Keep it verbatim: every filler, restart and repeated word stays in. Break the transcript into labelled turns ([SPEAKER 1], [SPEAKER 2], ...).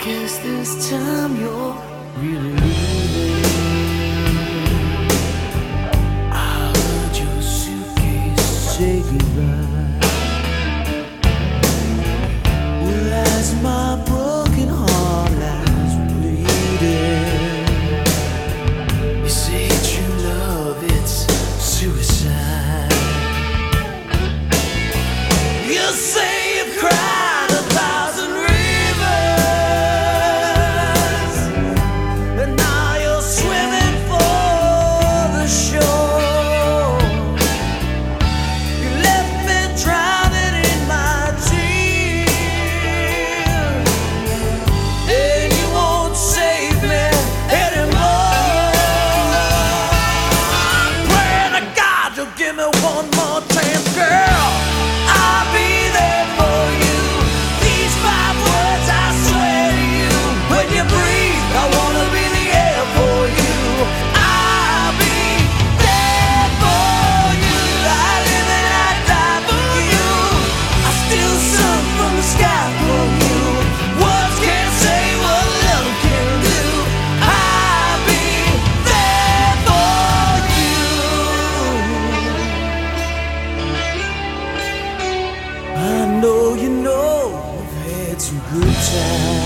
[SPEAKER 1] guess this time you're really leaving. I heard your suitcase say goodbye. Well, as my broken heart lies bleeding, you say true love, it's suicide. You say you've cried a thousand rivers, and now you're swimming for the shore. You left me drowning in my tears, and you won't save me anymore. I'm praying to God you'll give me one more chance, girl. I'll be there for you. These five words I swear to you. When you breathe, I wanna be the air for you. I'll be there for you. I live and I die for you. I steal sun from the sky for you. Words can't say what love can do. I'll be there for you. I know you know I've had some good times.